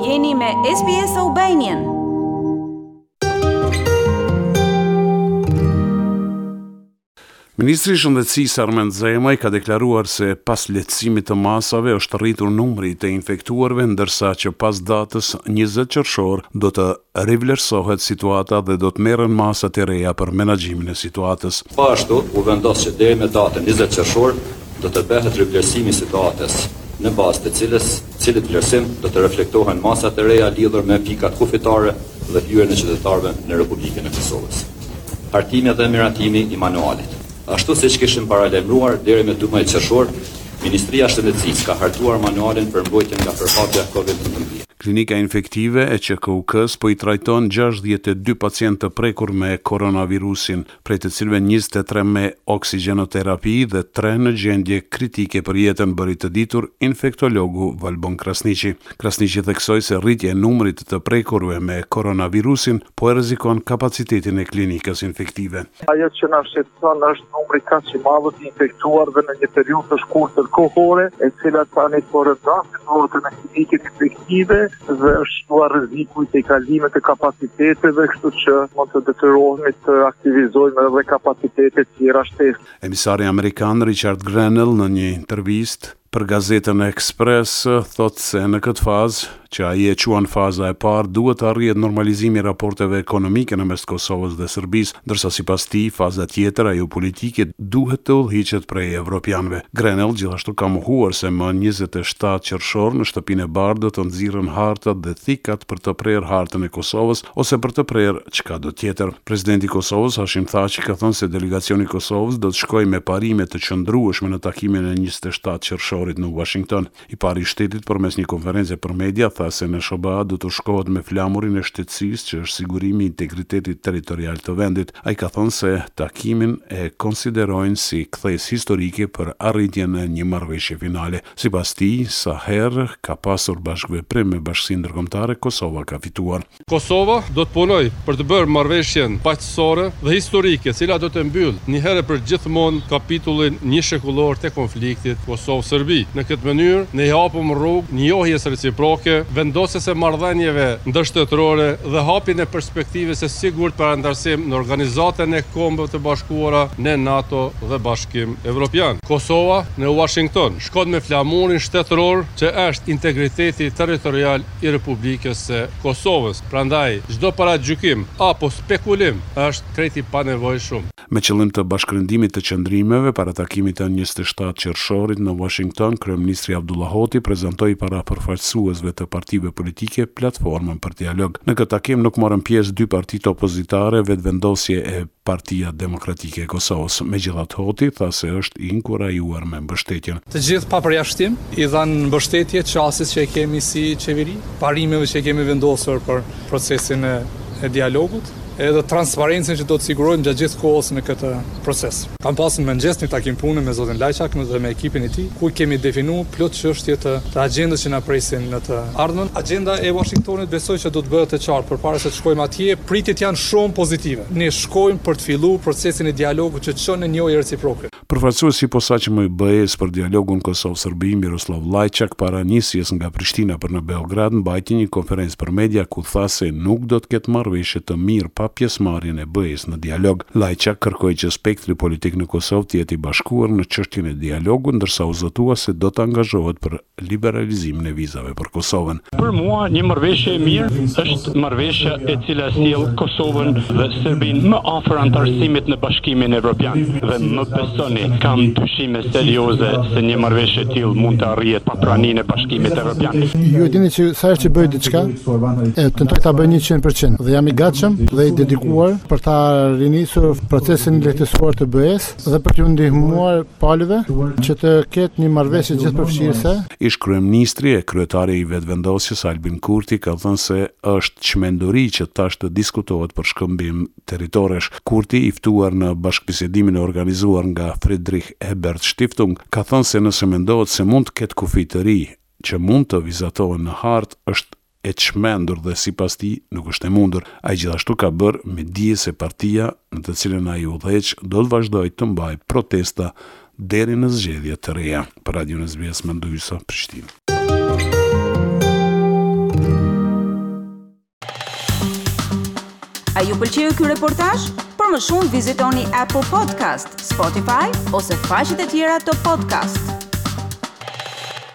Jeni me SBS Albanian. Ministri i Shëndetësisë Armend Zemaj ka deklaruar se pas lehtësimit të masave është rritur numri të infektuarve, ndërsa që pas datës 20 qershor do të rivlerësohet situata dhe do të merren masa të reja për menaxhimin e situatës. Po ashtu, u vendos që deri me datën 20 qershor do të bëhet rivlerësimi i situatës, në bazë të cilit vlerësim do të reflektohen masat e reja lidhur me pikat kufitare dhe hyrjen e qytetarëve në Republikën e Kosovës. Hartimi dhe miratimi i manualit. Ashtu siç kishim paralajmëruar deri me 12 qershor, Ministria e Shëndetësisë ka hartuar manualin për mbrojtjen nga përhapja COVID-19. Klinika infektive e QKUK-s po i trajton 62 pacientë të prekur me koronavirusin, prej të cilëve 23 me oksigjenoterapi dhe 3 në gjendje kritike për jetën, bëri të ditur infektologu Valbon Krasniqi. Krasniqi theksoi se rritja e numrit të prekurve me koronavirusin po e rrezikon kapacitetin e klinikës infektive. Ajo që na shqetëson është numri kaq i madh të infektuarve në një periudhë të shkurtër kohore, e cila tani po rrëndasin rrotën e klinikës infektive dhe është shtuar rreziku i tejkalimit të kapaciteteve, kështu që mund të detyrohemi të aktivizojmë edhe kapacitete tjera shtesë. Emisari amerikan Richard Grenell në një intervistë për gazetën Express thot se në këtë fazë, që ai e quan faza e parë, duhet të arrihet normalizimi i raporteve ekonomike në mes të Kosovës dhe Serbisë, ndërsa sipas tij faza tjetër, ajo politike, duhet të udhëhiqet prej evropianëve. Grenell gjithashtu ka mohuar se më 27 qershor në shtëpinë e bardhë do të nxirren hartat dhe thikat për të prerë hartën e Kosovës ose për të prerë çkado tjetër. Presidenti i Kosovës Hashim Thaçi ka thënë se delegacioni i Kosovës do të shkojë me parime të qëndrueshme në takimin e 27 qershorit në Washington. I pari i shtetit përmes një konferencë për media tha se në SBA do të shkohet me flamurin e shtetësisë që është sigurimi i integritetit territorial të vendit. Ai ka thënë se takimin e konsiderojnë si kthesë historike për arritjen e një marrëveshje finale. Sipas tij, sa herë ka pasur bashkëveprim me Bashkinë Ndërkombëtare, Kosova ka fituar. Kosova do të punojë për të bërë marrëveshjen paqësore dhe historike, e cila do të mbyll një herë për gjithmonë kapitullin një shekullor të konfliktit Kosovë-Serbi. Në këtë mënyrë, ne hapëm rrugë njohjes reciproke, vendosjes së marrëdhënieve ndërshtetërore dhe hapjen e perspektivës së sigurt për antarësim në Organizatën e Kombeve të Bashkuara, në NATO dhe Bashkim Evropian. Kosova në Washington shkon me flamurin shtetëror që është integriteti territorial i Republikës së Kosovës. Prandaj, çdo paragjykim apo spekulim është krejt i panevojshëm. Me qëllim të bashkërendimit të qëndrimeve para takimit të 27 qershorit në Washington, kryeministri Abdullah Hoti prezantoi para përfaqësuesve të partive politike platformën për dialog. Në këtë takim nuk morën pjesë dy partitë opozitare, vetëvendosje e Partia Demokratike e Kosovës. Megjithatë, Hoti tha se është i inkurajuar me mbështetjen. Të gjithë pa përjashtim i dhanë mbështetje çastit që e kemi si qeveri, parimeve që kemi vendosur për procesin e dialogut, edhe transparencën që do të sigurojmë gjatë gjithë kohës në këtë proces. Kam pasur mëngjes një takim pune me zotin Lajçak dhe me ekipin e tij, ku kemi definuar plot çështje të agjendës që na presin në të ardhmen. Agjenda e Washingtonit besoj që do të bëhet e qartë përpara se të shkojmë atje. Pritjet janë shumë pozitive. Ne shkojmë për të filluar procesin e dialogut që çon në njohje reciproke. Përfaqësuesi i posaçëm i BE-s për dialogun Kosovë-Serbi, Miroslav Lajçak, para nisjes nga Prishtina për në Beograd, mbajti një konferencë për media ku tha se nuk do të ketë marrëveshje të mirë pa pjesëmarrjen e BE-s në dialog. Lajçak kërkoi që spektri politik në Kosovë të jetë i bashkuar në çështjen e dialogut, ndërsa u zotua se do të angazhohet për liberalizimin e vizave për Kosovën. Për mua një marrëveshje e mirë është marrëveshja e cila sjell Kosovën dhe Serbinë më afër antarësimit në Bashkimin Evropian. Dhe më besoni, kam dyshime serioze se një marrëveshje e tillë mund të arrihet pa praninë e Bashkimit Evropian. Ju dini që sa herë që bëj diçka, tentoj ta bëj 100% dhe jam i gatshëm dhe i dedikuar për ta rinisur procesin lehtësuar të BE-s dhe për t'u ndihmuar palëve që të ketë një marrëveshje gjithëpërfshirëse. Ish kryeministri e kryetari i vetëvendosjes Albin Kurti ka thënë se është çmenduri që tash të diskutohet për shkëmbim territoresh. Kurti, i ftuar në bashkëbisedimin e organizuar nga Friedrich Ebert Stiftung, ka thënë se nëse mendohet se mund të ketë kufi të ri që mund të vizatohen në hartë, është e çmendur dhe sipas tij nuk është e mundur. Ai gjithashtu ka bërë me dije se partia në të cilën ai udhëheq do të vazhdojë të mbajë protesta deri në zgjedhjet të reja. Për Radio SBS Manduisa, Prishtinë. A ju pëlqeu ky reportazh? Për më shumë vizitoni Apple Podcast, Spotify ose faqet e tjera të podcast.